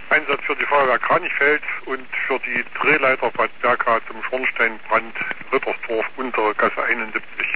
Einsatz für die Feuerwehr Kranichfeld und für die Drehleiter Bad Berka zum Schornsteinbrand Rittersdorf, untere Gasse 71.